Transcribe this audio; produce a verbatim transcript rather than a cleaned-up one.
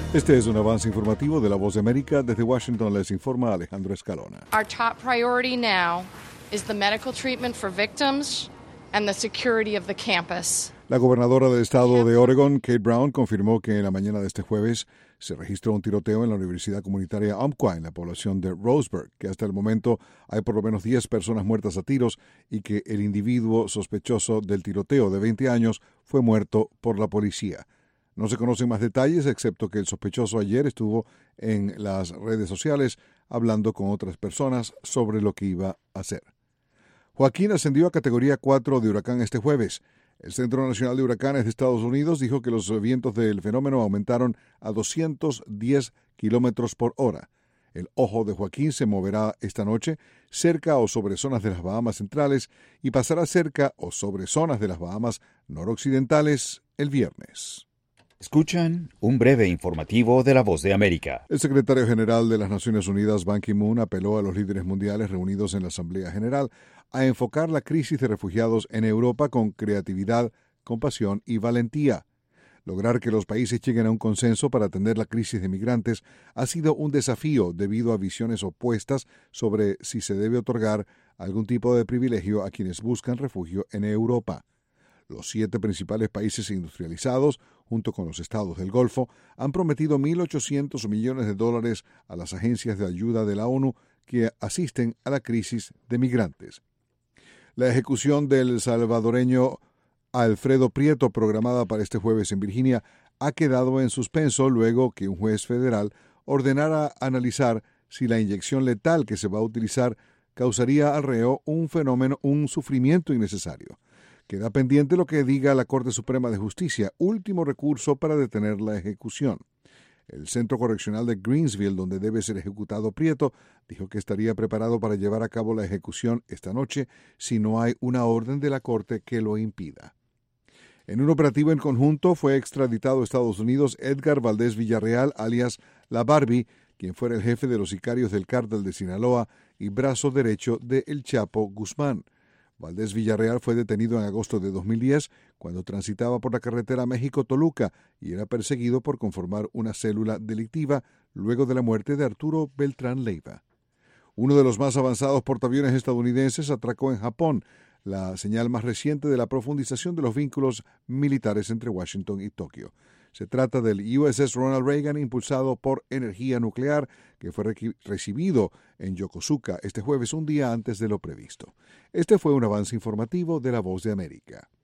Este es un avance informativo de La Voz de América. Desde Washington les informa Alejandro Escalona. Our top priority now is the medical treatment for victims and the security of the campus. La gobernadora del estado de Oregon, Kate Brown, confirmó que en la mañana de este jueves se registró un tiroteo en la Universidad Comunitaria Umpqua, en la población de Roseburg, que hasta el momento hay por lo menos diez personas muertas a tiros y que el individuo sospechoso del tiroteo de veinte años fue muerto por la policía. No se conocen más detalles, excepto que el sospechoso ayer estuvo en las redes sociales hablando con otras personas sobre lo que iba a hacer. Joaquín ascendió a categoría cuatro de huracán este jueves. El Centro Nacional de Huracanes de Estados Unidos dijo que los vientos del fenómeno aumentaron a doscientos diez kilómetros por hora. El ojo de Joaquín se moverá esta noche cerca o sobre zonas de las Bahamas centrales y pasará cerca o sobre zonas de las Bahamas noroccidentales el viernes. Escuchan un breve informativo de La Voz de América. El secretario general de las Naciones Unidas, Ban Ki-moon, apeló a los líderes mundiales reunidos en la Asamblea General a enfocar la crisis de refugiados en Europa con creatividad, compasión y valentía. Lograr que los países lleguen a un consenso para atender la crisis de migrantes ha sido un desafío debido a visiones opuestas sobre si se debe otorgar algún tipo de privilegio a quienes buscan refugio en Europa. Los siete principales países industrializados, junto con los estados del Golfo, han prometido mil ochocientos millones de dólares a las agencias de ayuda de la ONU que asisten a la crisis de migrantes. La ejecución del salvadoreño Alfredo Prieto, programada para este jueves en Virginia, ha quedado en suspenso luego que un juez federal ordenara analizar si la inyección letal que se va a utilizar causaría al reo un fenómeno, un sufrimiento innecesario. Queda pendiente lo que diga la Corte Suprema de Justicia, último recurso para detener la ejecución. El Centro Correccional de Greensville, donde debe ser ejecutado Prieto, dijo que estaría preparado para llevar a cabo la ejecución esta noche si no hay una orden de la Corte que lo impida. En un operativo en conjunto fue extraditado a Estados Unidos Edgar Valdés Villarreal, alias La Barbie, quien fuera el jefe de los sicarios del cártel de Sinaloa y brazo derecho de El Chapo Guzmán. Valdés Villarreal fue detenido en agosto de dos mil diez cuando transitaba por la carretera México-Toluca y era perseguido por conformar una célula delictiva luego de la muerte de Arturo Beltrán Leiva. Uno de los más avanzados portaaviones estadounidenses atracó en Japón, la señal más reciente de la profundización de los vínculos militares entre Washington y Tokio. Se trata del U S S Ronald Reagan, impulsado por energía nuclear, que fue re- recibido en Yokosuka este jueves, un día antes de lo previsto. Este fue un avance informativo de La Voz de América.